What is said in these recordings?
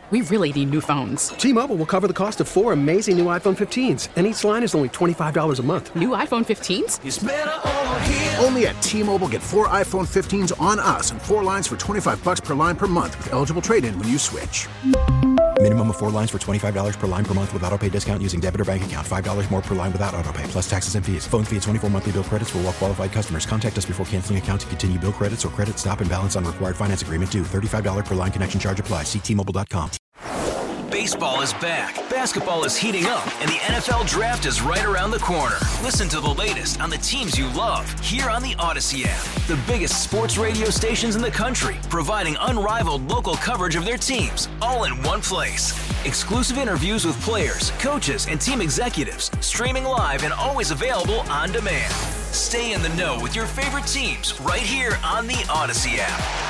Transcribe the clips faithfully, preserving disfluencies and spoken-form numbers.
We really need new phones. T-Mobile will cover the cost of four amazing new iPhone fifteens, and each line is only twenty-five dollars a month. New iPhone fifteens? It's better over here. Only at T-Mobile, get four iPhone fifteens on us and four lines for twenty-five dollars per line per month with eligible trade-in when you switch. Minimum of four lines for twenty-five dollars per line per month with autopay discount using debit or bank account. five dollars more per line without autopay, plus taxes and fees. Phone fee at twenty-four monthly bill credits for well-qualified customers. Contact us before canceling account to continue bill credits or credit stop and balance on required finance agreement due. thirty-five dollars per line connection charge applies. See T Mobile dot com. Baseball is back, basketball is heating up, and the N F L Draft is right around the corner. Listen to the latest on the teams you love here on the Odyssey app. The biggest sports radio stations in the country, providing unrivaled local coverage of their teams, all in one place. Exclusive interviews with players, coaches, and team executives, streaming live and always available on demand. Stay in the know with your favorite teams right here on the Odyssey app.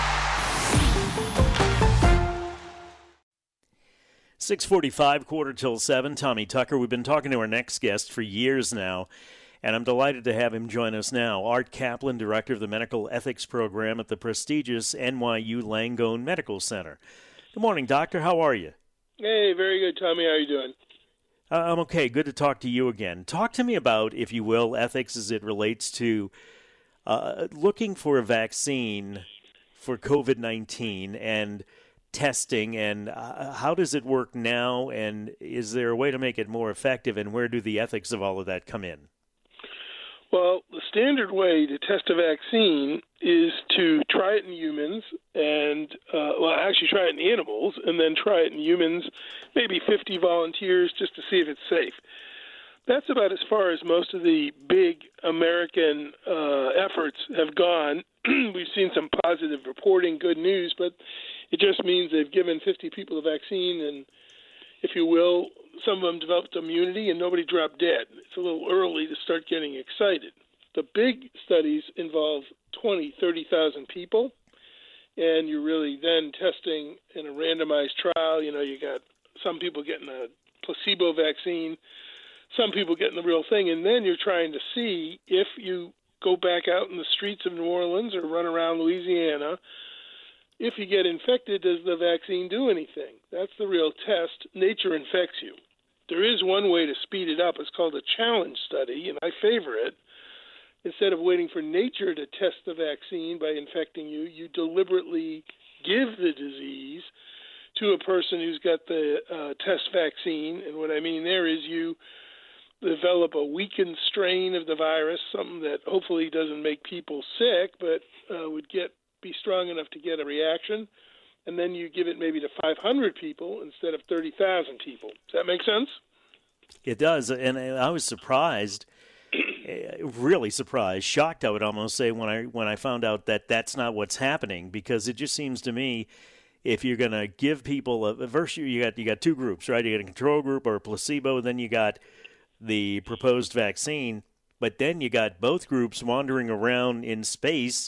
six forty-five, quarter till seven. Tommy Tucker. We've been talking to our next guest for years now, and I'm delighted to have him join us now. Art Kaplan, director of the Medical Ethics Program at the prestigious N Y U Langone Medical Center. Good morning, Doctor. How are you? Hey, very good, Tommy. How are you doing? Uh, I'm okay. Good to talk to you again. Talk to me about, if you will, ethics as it relates to uh, looking for a vaccine for covid nineteen and testing, and uh, how does it work now, and is there a way to make it more effective, and where do the ethics of all of that come in? Well, the standard way to test a vaccine is to try it in humans and, uh, well, actually try it in animals and then try it in humans, maybe fifty volunteers, just to see if it's safe. That's about as far as most of the big American uh, efforts have gone. We've seen some positive reporting, good news, but it just means they've given fifty people the vaccine, and, if you will, some of them developed immunity and nobody dropped dead. It's a little early to start getting excited. The big studies involve twenty, thirty thousand people, and you're really then testing in a randomized trial. You know, you got some people getting a placebo vaccine, some people getting the real thing, and then you're trying to see if you go back out in the streets of New Orleans or run around Louisiana, if you get infected, does the vaccine do anything? That's the real test. Nature infects you. There is one way to speed it up. It's called a challenge study, and I favor it. Instead of waiting for nature to test the vaccine by infecting you, you deliberately give the disease to a person who's got the uh, test vaccine. And what I mean there is you develop a weakened strain of the virus, something that hopefully doesn't make people sick, but uh, would get be strong enough to get a reaction, and then you give it maybe to five hundred people instead of thirty thousand people. Does that make sense? It does, and I was surprised, really surprised, shocked, I would almost say, when I when I found out that that's not what's happening, because it just seems to me, if you're going to give people a first, you got you got two groups, right? You got a control group or a placebo, then you got the proposed vaccine, but then you got both groups wandering around in space,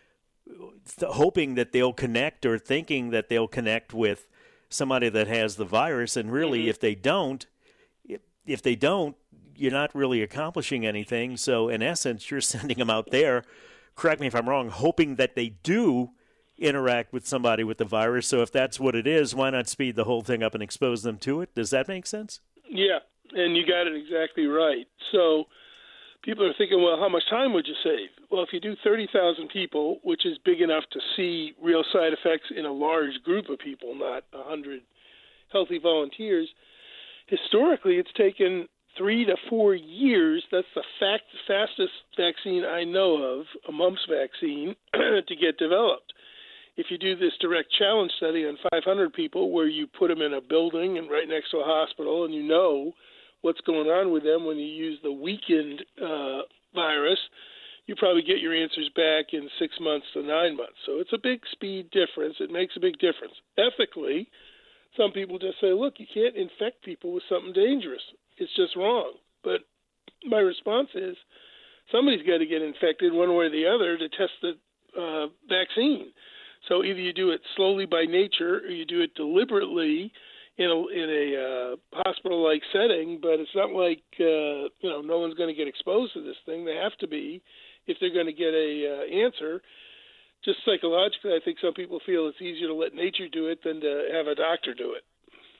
th- hoping that they'll connect or thinking that they'll connect with somebody that has the virus, and really, mm-hmm. if they don't, if, if they don't, you're not really accomplishing anything. So, in essence, you're sending them out there, correct me if I'm wrong, hoping that they do interact with somebody with the virus. So if that's what it is, why not speed the whole thing up and expose them to it? Does that make sense? Yeah, and you got it exactly right. So people are thinking, well, how much time would you save? Well, if you do thirty thousand people, which is big enough to see real side effects in a large group of people, not one hundred healthy volunteers, historically it's taken three to four years. That's the fact, fastest vaccine I know of, a mumps vaccine, to get developed. If you do this direct challenge study on five hundred people where you put them in a building and right next to a hospital and you know what's going on with them when you use the weakened uh, virus, you probably get your answers back in six months to nine months. So it's a big speed difference. It makes a big difference. Ethically, some people just say, look, you can't infect people with something dangerous. It's just wrong. But my response is somebody's got to get infected one way or the other to test the uh, vaccine. So either you do it slowly by nature or you do it deliberately in a, in a uh, hospital-like setting, but it's not like uh, you know no one's going to get exposed to this thing. They have to be if they're going to get a uh, answer. just psychologically, I think some people feel it's easier to let nature do it than to have a doctor do it.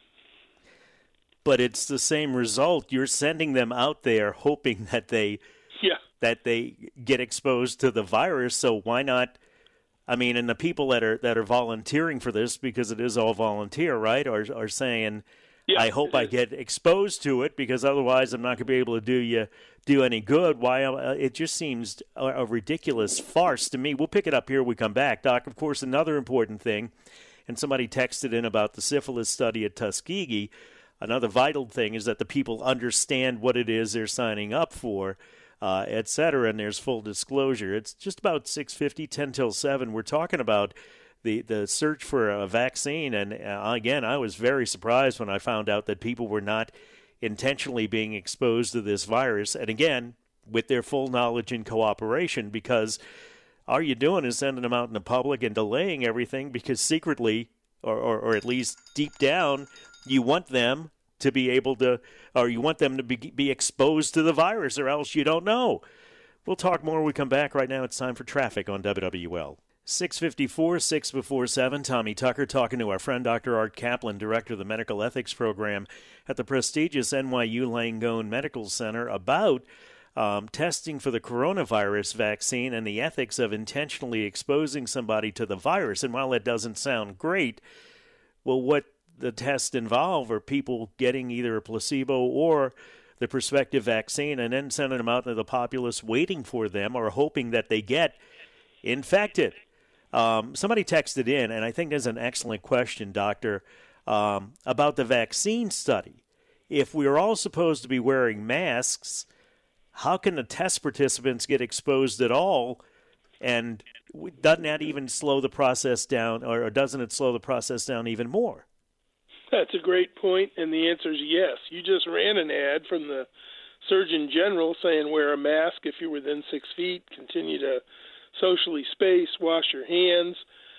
But it's the same result. You're sending them out there hoping that they yeah. that they get exposed to the virus. So why not? I mean, and the people that are that are volunteering for this, because it is all volunteer, right, are are saying, yeah, I hope I get exposed to it because otherwise I'm not going to be able to do you do any good. Why? Uh, it just seems a, a ridiculous farce to me. We'll pick it up here when we come back, Doc. Of course, another important thing, and somebody texted in about the syphilis study at Tuskegee. Another vital thing is that the people understand what it is they're signing up for, uh, et cetera, and there's full disclosure. It's just about six fifty, ten till seven. We're talking about the, the search for a vaccine, and uh, again, I was very surprised when I found out that people were not intentionally being exposed to this virus, and again, with their full knowledge and cooperation, because all you're doing is sending them out in the public and delaying everything because secretly, or, or, or at least deep down, you want them to be able to, or you want them to be, be exposed to the virus, or else you don't know. We'll talk more when we come back. Right now, it's time for traffic on W W L. six fifty-four, six before seven. Tommy Tucker talking to our friend Doctor Art Kaplan, Director of the Medical Ethics Program at the prestigious N Y U Langone Medical Center, about um, testing for the coronavirus vaccine and the ethics of intentionally exposing somebody to the virus. And while that doesn't sound great, well, what the tests involve are people getting either a placebo or the prospective vaccine and then sending them out to the populace waiting for them or hoping that they get infected. Um, somebody texted in, and I think there's an excellent question, Doctor, um, about the vaccine study. If we're all supposed to be wearing masks, how can the test participants get exposed at all? And doesn't that even slow the process down, or doesn't it slow the process down even more? That's a great point, and the answer is yes. You just ran an ad from the Surgeon General saying wear a mask if you're within six feet, continue to socially space, wash your hands.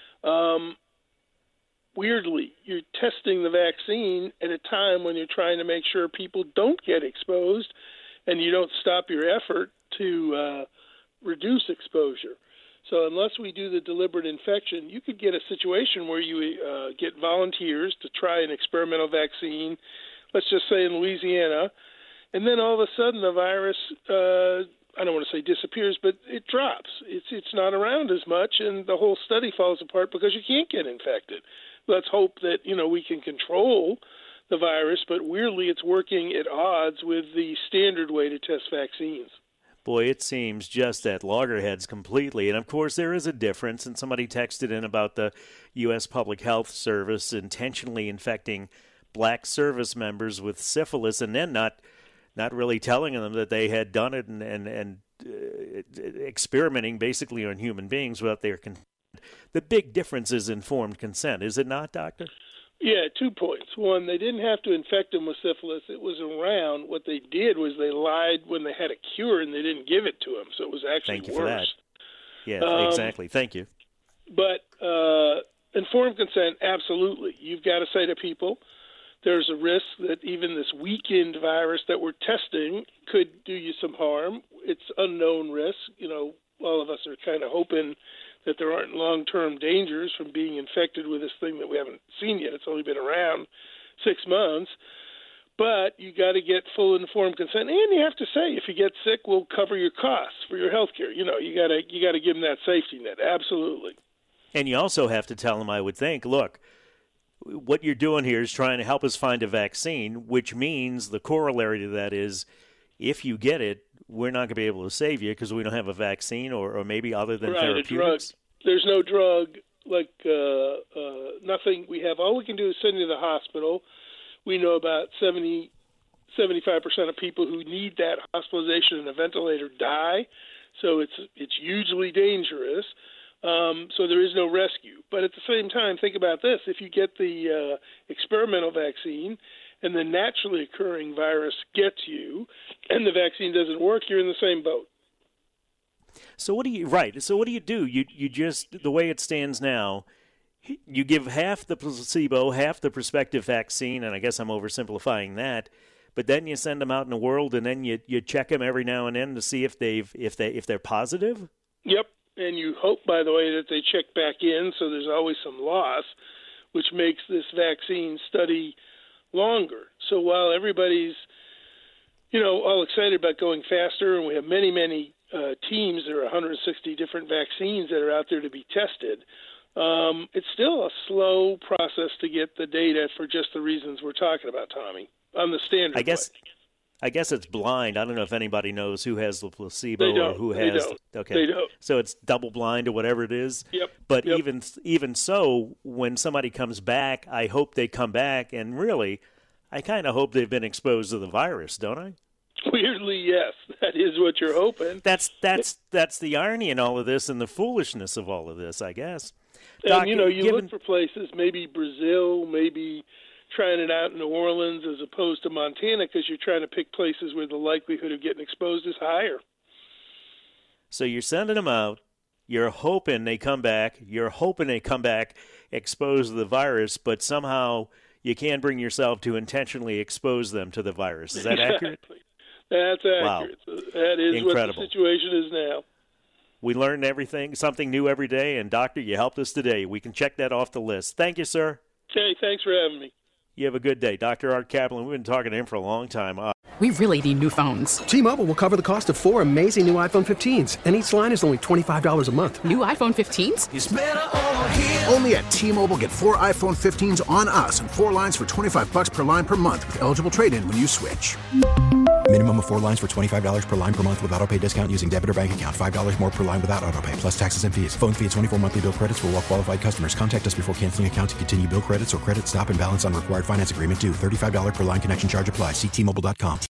Um, weirdly, you're testing the vaccine at a time when you're trying to make sure people don't get exposed, and you don't stop your effort to uh, reduce exposure. So unless we do the deliberate infection, you could get a situation where you uh, get volunteers to try an experimental vaccine, let's just say in Louisiana, and then all of a sudden the virus, uh, I don't want to say disappears, but it drops. It's it's not around as much, and the whole study falls apart because you can't get infected. Let's hope that, you know, we can control the virus, but weirdly it's working at odds with the standard way to test vaccines. Boy, it seems just at loggerheads completely. And, of course, there is a difference. And somebody texted in about the U S Public Health Service intentionally infecting black service members with syphilis and then not not really telling them that they had done it and, and, and uh, experimenting basically on human beings without their consent. The big difference is informed consent, is it not, Doctor? Yeah, two points. One, they didn't have to infect them with syphilis. It was around. What they did was they lied when they had a cure and they didn't give it to them, so it was actually Thank you worse. for that. Yeah, um, exactly. Thank you. But uh, informed consent, absolutely. You've got to say to people, there's a risk that even this weakened virus that we're testing could do you some harm. It's unknown risk. You know, all of us are kind of hoping that there aren't long-term dangers from being infected with this thing that we haven't seen yet. It's only been around six months. But you got to get full informed consent, and you have to say, if you get sick, we'll cover your costs for your health care. You know, you got to you got to give them that safety net. Absolutely. And you also have to tell them, I would think, look, what you're doing here is trying to help us find a vaccine, which means the corollary to that is if you get it, we're not going to be able to save you because we don't have a vaccine or, or maybe other than right, therapeutics. A drug. There's no drug, like uh, uh, nothing we have. All we can do is send you to the hospital. We know about seventy, seventy-five percent of people who need that hospitalization in a ventilator die, so it's it's hugely dangerous. Um, so there is no rescue. But at the same time, think about this. If you get the uh, experimental vaccine and the naturally occurring virus gets you and the vaccine doesn't work, you're in the same boat. So what do you right? So what do you do? You you just the way it stands now, you give half the placebo, half the prospective vaccine, and I guess I'm oversimplifying that. But then you send them out in the world, and then you you check them every now and then to see if they've if they if they're positive. Yep, and you hope, by the way, that they check back in, so there's always some loss, which makes this vaccine study longer. So while everybody's, you know, all excited about going faster, and we have many, many uh, teams, there are one hundred sixty different vaccines that are out there to be tested, um, it's still a slow process to get the data for just the reasons we're talking about, Tommy, on the standard I guess. way. I guess it's blind. I don't know if anybody knows who has the placebo They don't. or who They has. don't. Okay, They don't. So it's double blind or whatever it is. Yep. But Yep. even even so, when somebody comes back, I hope they come back, and really, I kind of hope they've been exposed to the virus, don't I? Weirdly, yes, that is what you're hoping. That's that's that's the irony in all of this, and the foolishness of all of this, I guess. And Doc, you know, you given, look for places, maybe Brazil, maybe trying it out in New Orleans as opposed to Montana, because you're trying to pick places where the likelihood of getting exposed is higher. So you're sending them out. You're hoping they come back. You're hoping they come back exposed to the virus, but somehow you can't bring yourself to intentionally expose them to the virus. Is that accurate? Exactly. That's accurate. Wow. That is Incredible. what the situation is now. We learn everything, something new every day, and Doctor, you helped us today. We can check that off the list. Thank you, sir. Okay, thanks for having me. You have a good day. Doctor Art Kaplan, we've been talking to him for a long time. Uh, We really need new phones. T-Mobile will cover the cost of four amazing new iPhone fifteens, and each line is only twenty-five dollars a month. New iPhone fifteens? It's better over here. Only at T-Mobile, get four iPhone fifteens on us and four lines for twenty-five bucks per line per month with eligible trade-in when you switch. Minimum of four lines for twenty-five dollars per line per month with auto pay discount using debit or bank account. five dollars more per line without auto pay, plus taxes and fees. Phone fee at twenty-four monthly bill credits for well-qualified customers. Contact us before canceling account to continue bill credits or credit stop and balance on required finance agreement due. thirty-five dollars per line connection charge applies. See T Mobile dot com.